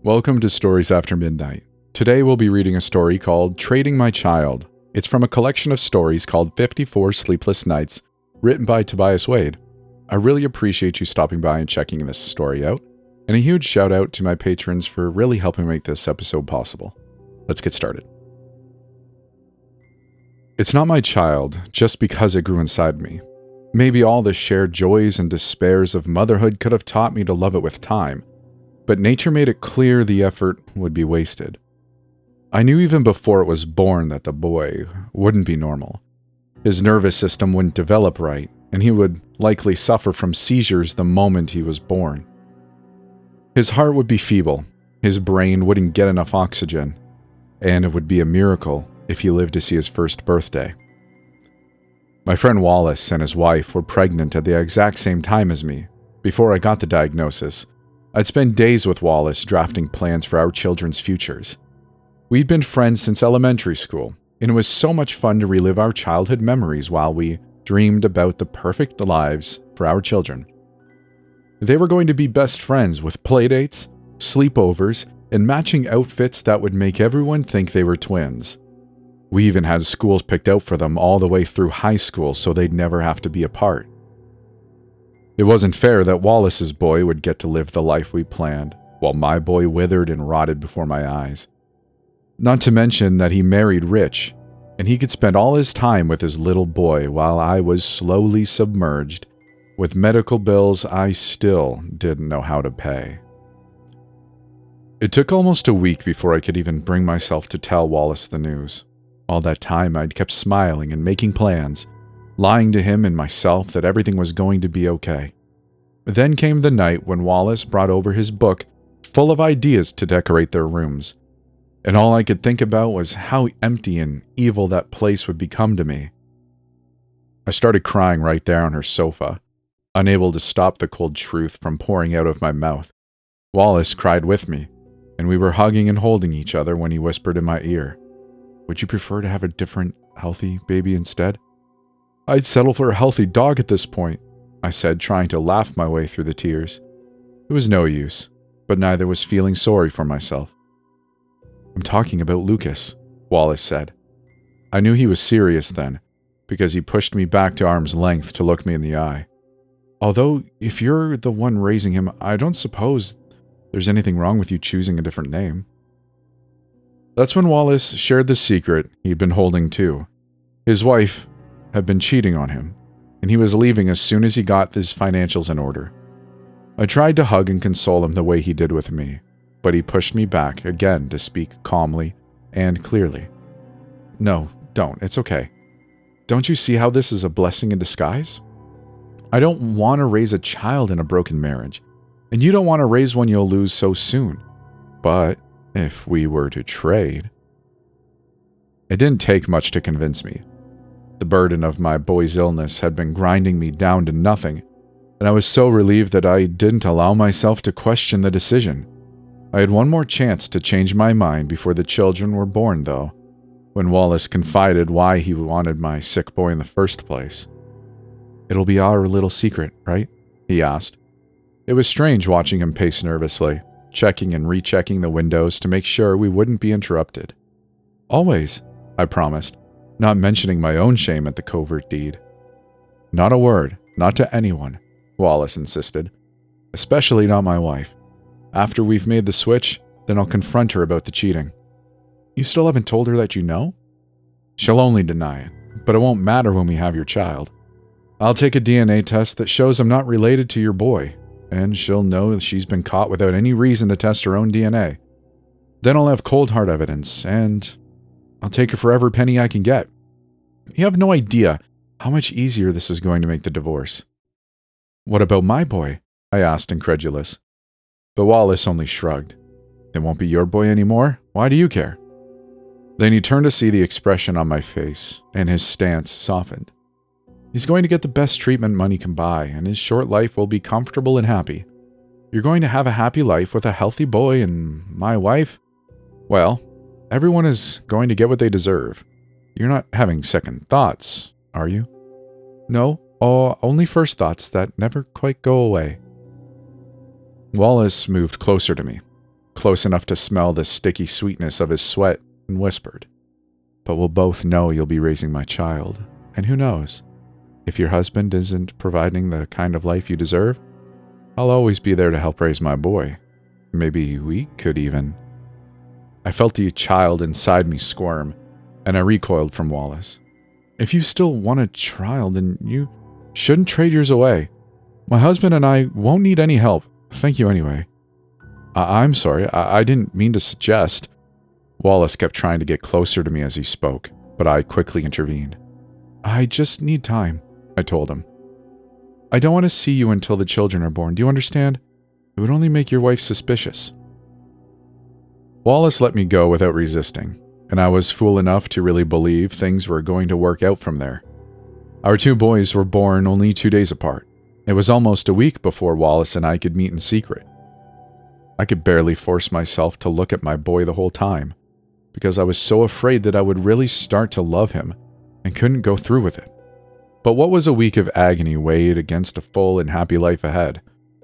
Welcome to Stories After Midnight. Today we'll be reading a story called Trading My Child. It's from a collection of stories called 54 Sleepless Nights, written by Tobias Wade. I really appreciate you stopping by and checking this story out, and a huge shout out to my patrons for really helping make this episode possible. Let's get started. It's not my child just because it grew inside me. Maybe all the shared joys and despairs of motherhood could have taught me to love it with time, but nature made it clear the effort would be wasted. I knew even before it was born that the boy wouldn't be normal. His nervous system wouldn't develop right, and he would likely suffer from seizures the moment he was born. His heart would be feeble, his brain wouldn't get enough oxygen, and it would be a miracle if he lived to see his first birthday. My friend Wallace and his wife were pregnant at the exact same time as me. Before I got the diagnosis, I'd spend days with Wallace drafting plans for our children's futures. We'd been friends since elementary school, and it was so much fun to relive our childhood memories while we dreamed about the perfect lives for our children. They were going to be best friends with playdates, sleepovers, and matching outfits that would make everyone think they were twins. We even had schools picked out for them all the way through high school so they'd never have to be apart. It wasn't fair that Wallace's boy would get to live the life we planned, while my boy withered and rotted before my eyes. Not to mention that he married rich, and he could spend all his time with his little boy while I was slowly submerged with medical bills I still didn't know how to pay. It took almost a week before I could even bring myself to tell Wallace the news. All that time I'd kept smiling and making plans, lying to him and myself that everything was going to be okay. Then came the night when Wallace brought over his book full of ideas to decorate their rooms, and all I could think about was how empty and evil that place would become to me. I started crying right there on her sofa, unable to stop the cold truth from pouring out of my mouth. Wallace cried with me, and we were hugging and holding each other when he whispered in my ear, "Would you prefer to have a different, healthy baby instead?" "I'd settle for a healthy dog at this point," I said, trying to laugh my way through the tears. It was no use, but neither was feeling sorry for myself. "I'm talking about Lucas," Wallace said. I knew he was serious then, because he pushed me back to arm's length to look me in the eye. "Although, if you're the one raising him, I don't suppose there's anything wrong with you choosing a different name." That's when Wallace shared the secret he'd been holding too. His wife had been cheating on him, and he was leaving as soon as he got his financials in order. I tried to hug and console him the way he did with me, but he pushed me back again to speak calmly and clearly. "No, don't. It's okay. Don't you see how this is a blessing in disguise? I don't want to raise a child in a broken marriage, and you don't want to raise one you'll lose so soon. But if we were to trade..." It didn't take much to convince me. The burden of my boy's illness had been grinding me down to nothing, and I was so relieved that I didn't allow myself to question the decision. I had one more chance to change my mind before the children were born, though, when Wallace confided why he wanted my sick boy in the first place. "It'll be our little secret, right?" he asked. It was strange watching him pace nervously, checking and rechecking the windows to make sure we wouldn't be interrupted. "Always," I promised, not mentioning my own shame at the covert deed. "Not a word, not to anyone," Wallace insisted. "Especially not my wife. After we've made the switch, then I'll confront her about the cheating." "You still haven't told her that you know?" "She'll only deny it, but it won't matter when we have your child. I'll take a DNA test that shows I'm not related to your boy, and she'll know that she's been caught without any reason to test her own DNA. Then I'll have cold hard evidence, and I'll take her for every penny I can get. You have no idea how much easier this is going to make the divorce." "What about my boy?" I asked, incredulous. But Wallace only shrugged. "It won't be your boy anymore? Why do you care?" Then he turned to see the expression on my face, and his stance softened. "He's going to get the best treatment money can buy, and his short life will be comfortable and happy. You're going to have a happy life with a healthy boy, and my wife? Well, everyone is going to get what they deserve. You're not having second thoughts, are you?" "No, only first thoughts that never quite go away." Wallace moved closer to me. close enough to smell the sticky sweetness of his sweat, and whispered, "But we'll both know you'll be raising my child, and who knows? If your husband isn't providing the kind of life you deserve, I'll always be there to help raise my boy. Maybe we could even..." I felt the child inside me squirm, and I recoiled from Wallace. "If you still want a child, then you shouldn't trade yours away. My husband and I won't need any help. Thank you anyway." I'm sorry, I didn't mean to suggest..." Wallace kept trying to get closer to me as he spoke, but I quickly intervened. "I just need time," I told him. "I don't want to see you until the children are born, do you understand? It would only make your wife suspicious." Wallace let me go without resisting, and I was fool enough to really believe things were going to work out from there. Our 2 boys were born only 2 days apart. It was almost a week before Wallace and I could meet in secret. I could barely force myself to look at my boy the whole time, because I was so afraid that I would really start to love him and couldn't go through with it. But what was a week of agony weighed against a full and happy life ahead?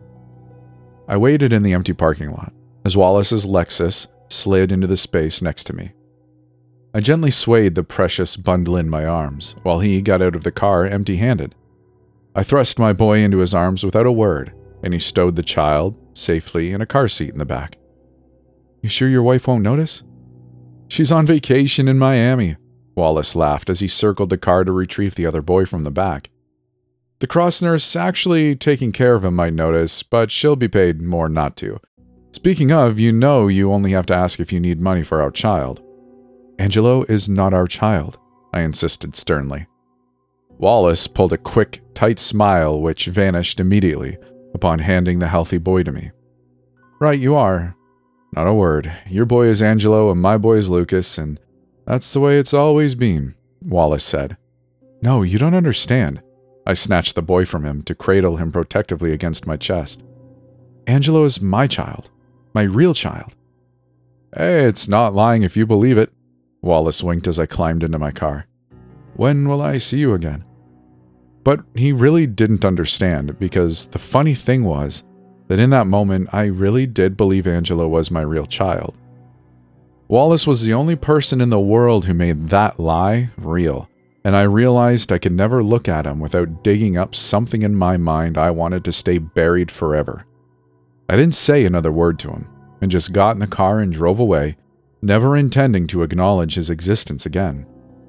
I waited in the empty parking lot as Wallace's Lexus slid into the space next to me. I gently swayed the precious bundle in my arms, while he got out of the car empty-handed. I thrust my boy into his arms without a word, and he stowed the child safely in a car seat in the back. "You sure your wife won't notice?" "She's on vacation in Miami," Wallace laughed as he circled the car to retrieve the other boy from the back. "The cross nurse actually taking care of him might notice, but she'll be paid more not to. Speaking of, you know you only have to ask if you need money for our child." "Angelo is not our child," I insisted sternly. Wallace pulled a quick, tight smile which vanished immediately upon handing the healthy boy to me. "Right, you are. Not a word. Your boy is Angelo and my boy is Lucas, and that's the way it's always been," Wallace said. "No, you don't understand." I snatched the boy from him to cradle him protectively against my chest. "Angelo is my child. My real child." "Hey, it's not lying if you believe it." Wallace winked as I climbed into my car. "When will I see you again?" But he really didn't understand, because the funny thing was that in that moment I really did believe Angelo was my real child. Wallace was the only person in the world who made that lie real, and I realized I could never look at him without digging up something in my mind I wanted to stay buried forever. I didn't say another word to him, and just got in the car and drove away, never intending to acknowledge his existence again.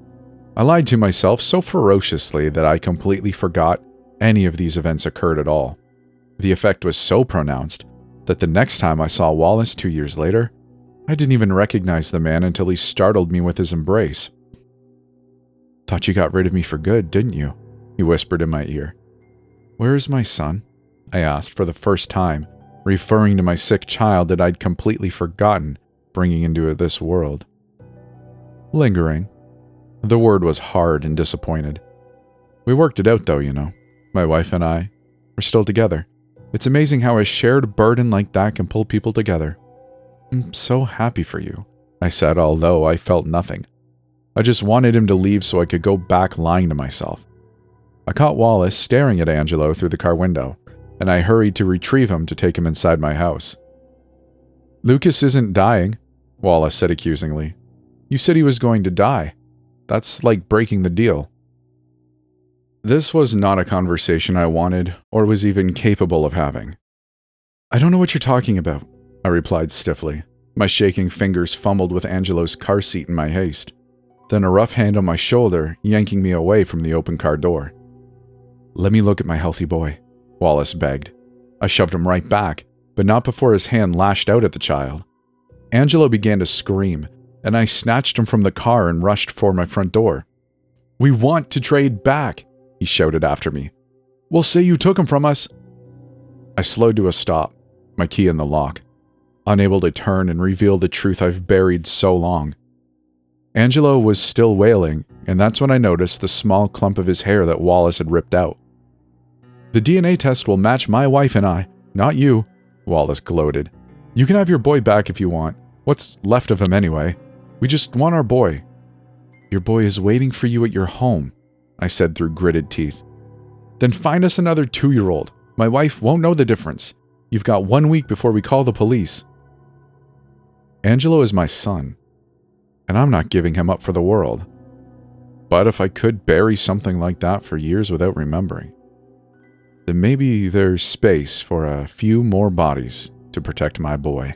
I lied to myself so ferociously that I completely forgot any of these events occurred at all. The effect was so pronounced that the next time I saw Wallace 2 years later, I didn't even recognize the man until he startled me with his embrace. "Thought you got rid of me for good, didn't you?" he whispered in my ear. "Where is my son?" I asked for the first time, referring to my sick child that I'd completely forgotten bringing into this world. "Lingering." The word was hard and disappointed. "We worked it out though, you know. My wife and I. We're still together. It's amazing how a shared burden like that can pull people together." "I'm so happy for you," I said, although I felt nothing. I just wanted him to leave so I could go back lying to myself. I caught Wallace staring at Angelo through the car window, and I hurried to retrieve him to take him inside my house. "Lucas isn't dying," Wallace said accusingly. "You said he was going to die. That's like breaking the deal." This was not a conversation I wanted or was even capable of having. "I don't know what you're talking about," I replied stiffly. My shaking fingers fumbled with Angelo's car seat in my haste, then a rough hand on my shoulder yanking me away from the open car door. "Let me look at my healthy boy," Wallace begged. I shoved him right back, but not before his hand lashed out at the child. Angelo began to scream, and I snatched him from the car and rushed for my front door. "We want to trade back," he shouted after me. "We'll say you took him from us." I slowed to a stop, my key in the lock, unable to turn and reveal the truth I've buried so long. Angelo was still wailing, and that's when I noticed the small clump of his hair that Wallace had ripped out. "The DNA test will match my wife and I, not you," Wallace gloated. "You can have your boy back if you want. What's left of him anyway? We just want our boy." "Your boy is waiting for you at your home," I said through gritted teeth. "Then find us another 2-year-old. My wife won't know the difference. You've got 1 week before we call the police." Angelo is my son, and I'm not giving him up for the world. But if I could bury something like that for years without remembering, then maybe there's space for a few more bodies to protect my boy.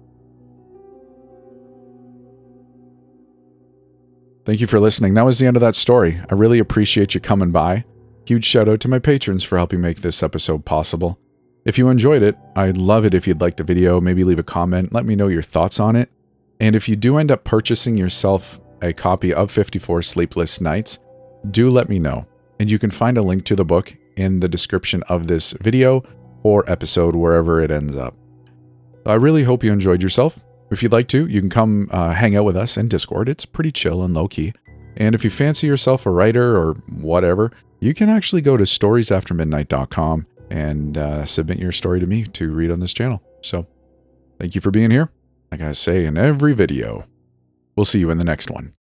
Thank you for listening. That was the end of that story. I really appreciate you coming by. Huge shout out to my patrons for helping make this episode possible. If you enjoyed it, I'd love it if you'd like the video, maybe leave a comment, let me know your thoughts on it. And if you do end up purchasing yourself a copy of 54 Sleepless Nights, do let me know. And you can find a link to the book in the description of this video or episode, wherever it ends up. I really hope you enjoyed yourself. If you'd like to, you can come hang out with us in Discord. It's pretty chill and low-key. And if you fancy yourself a writer or whatever, you can actually go to storiesaftermidnight.com and submit your story to me to read on this channel. So, thank you for being here. Like I say in every video, we'll see you in the next one.